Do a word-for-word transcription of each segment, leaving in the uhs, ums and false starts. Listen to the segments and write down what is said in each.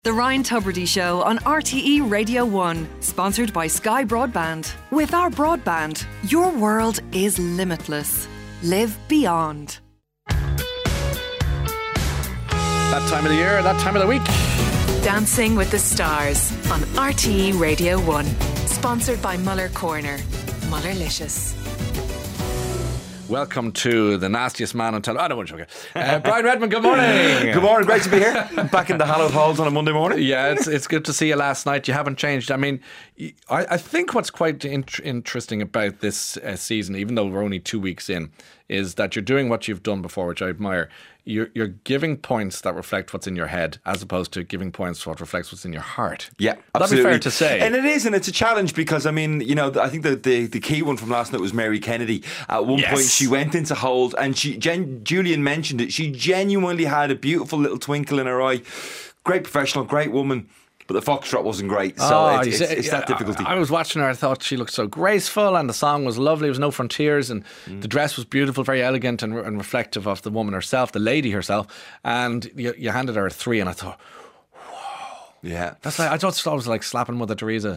The Ryan Tubridy Show on R T E Radio one, sponsored by Sky Broadband. With our broadband, your world is limitless. Live beyond. That time of the year, that time of the week. Dancing with the Stars on R T E Radio one, sponsored by Muller Corner. Mullerlicious. Welcome to the nastiest man on television. I don't want to joke. Uh, Brian Redmond, good morning. Good morning, great to be here. Back in the hallowed halls on a Monday morning. Yeah, it's it's good to see you last night. You haven't changed. I mean, I, I think what's quite in- interesting about this uh, season, even though we're only two weeks in, is that you're doing what you've done before, which I admire. You're, you're giving points that reflect what's in your head, as opposed to giving points what reflects what's in your heart. Yeah, That'd absolutely. be fair to say. And it is, and it's a challenge because, I mean, you know, I think the, the, the key one from last night was Mary Kennedy. At one Yes. point, she went into hold, and she Jen, Julian mentioned it. She genuinely had a beautiful little twinkle in her eye. Great professional, great woman. But the foxtrot wasn't great, so Oh, it's, you it's, see, it's that difficulty. I, I was watching her, I thought she looked so graceful, and the song was lovely. There was no frontiers, and mm. the dress was beautiful, very elegant and, and reflective of the woman herself, the lady herself. And you, you handed her a three, and I thought, whoa. Yeah. That's like, I just thought it was like slapping Mother Teresa.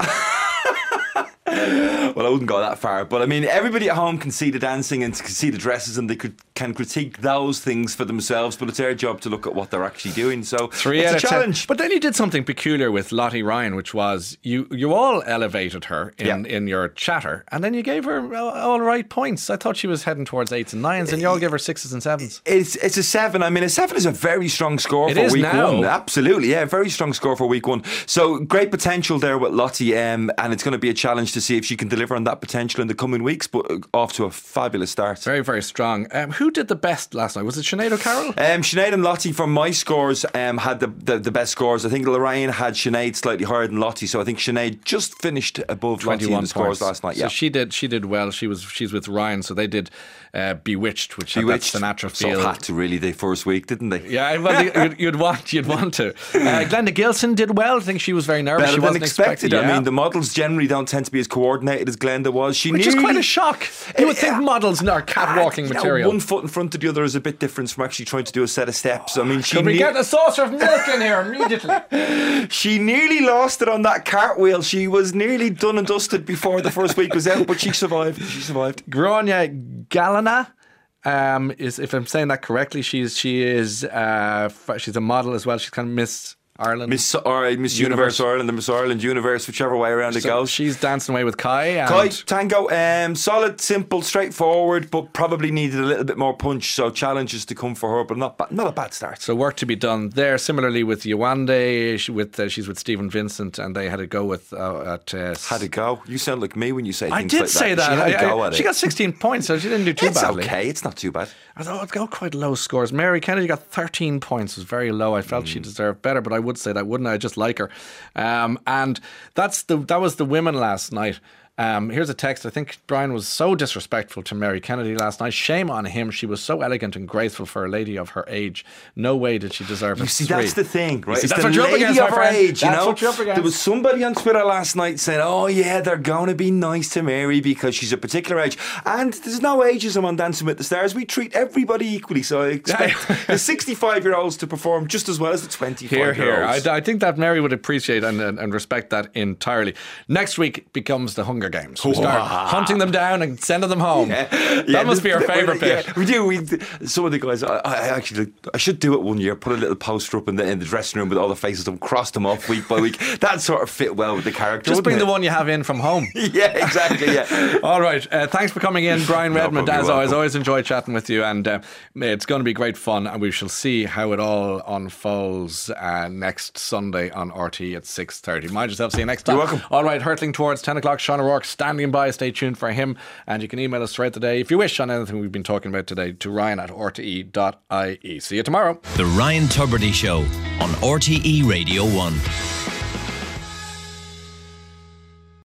Well, I wouldn't go that far, but I mean, everybody at home can see the dancing and can see the dresses, and they could, can critique those things for themselves, but it's their job to look at what they're actually doing. So Three it's out a of challenge. ten. But then you did something peculiar with Lottie Ryan, which was you you all elevated her in, Yeah. in your chatter, and then you gave her all right points. I thought she was heading towards eights and nines, and you all gave her sixes and sevens. It's it's a seven. I mean, a seven is a very strong score It for is week now. one. Absolutely, yeah, very strong score for week one. So great potential there with Lottie, um, and it's going to be a challenge to see if she can deliver on that potential in the coming weeks. But off to a fabulous start. Very, very strong. Um, who did the best last night? Was it Sinead O'Carroll? Um, Sinead and Lottie, from my scores, um, had the, the the best scores. I think Lorraine had Sinead slightly higher than Lottie, so I think Sinead just finished above Lottie in the scores last night. Yeah, So she did. She did well. She was. She's with Ryan, so they did uh, Bewitched, which Bewitched, had that Sinatra sort feel. of had to really the first week, didn't they? Yeah, well, you'd, you'd want, you'd want to. Uh, Glenda Gilson did well. I think she was very nervous. Better she than wasn't expected. expecting, I yeah. mean, the models generally don't tend to be as coordinated as Glenda was. She Which is nearly, quite a shock. You would think models are catwalking you know, material. one foot in front of the other is a bit different from actually trying to do a set of steps. I mean, she Could we ne- get a saucer of milk in here immediately? she nearly lost it on that cartwheel. She was nearly done and dusted before the first week was out, but she survived. She survived. Gráinne Gallina. Um, is if I'm saying that correctly, she's she is uh, she's a model as well. She's kind of Miss Ireland, Miss, or Miss Universe. Universe Ireland, and Miss Ireland Universe, whichever way around it so goes. She's dancing away with Kai. And Kai Tango, um, solid, simple, straightforward, but probably needed a little bit more punch. So challenges to come for her, but not ba- not a bad start. So work to be done there. Similarly with Yewande, she with uh, she's with Stephen Vincent, and they had a go with uh, at. Uh, had a go. You sound like me when you say I things did like say that. that. She had I, a go I, at she it. got sixteen points, so she didn't do too it's badly. okay. It's not too bad. I thought it's got quite low scores. Mary Kennedy got thirteen points. It was very low. I felt mm. she deserved better, but I would say that, wouldn't I? I just like her. Um, and that's the that was the women last night. Um, here's a text. I think Brian was so disrespectful to Mary Kennedy last night. Shame on him. She was so elegant and graceful for a lady of her age. No way did she deserve You a see, three. that's the thing, right? See, it's that's the what you're up lady against, of my her friend. age, you That's know? what you're up against. There was somebody on Twitter last night saying, oh yeah, they're going to be nice to Mary because she's a particular age. And there's no ageism on Dancing with the Stars. We treat everybody equally, so I expect the sixty-five-year-olds to perform just as well as the twenty-five-year-olds. Here, here. I, I think that Mary would appreciate and, and, and respect that entirely. Next week becomes the Hunger Games. We start hunting them down and sending them home. Yeah. That Yeah, must be our favourite yeah, bit. we do. We, some of the guys, I, I actually, I should do it one year. Put a little poster up in the in the dressing room with all the faces of them, cross them off week by week. That sort of fit well with the character. Just bring it? the one you have in from home. Yeah, exactly. Yeah. All right. Uh, thanks for coming in, Brian No Redmond. problem, As you're always, welcome. always enjoy chatting with you, and uh, it's going to be great fun. And we shall see how it all unfolds uh, next Sunday on R T E at six thirty. Mind yourself. See you next time. You're welcome. All right. Hurtling towards ten o'clock. Sean O'Rourke standing by. Stay tuned for him, and you can email us throughout the day if you wish on anything we've been talking about today to Ryan at r t e dot i e. See you tomorrow. The Ryan Tubridy Show on R T E Radio one.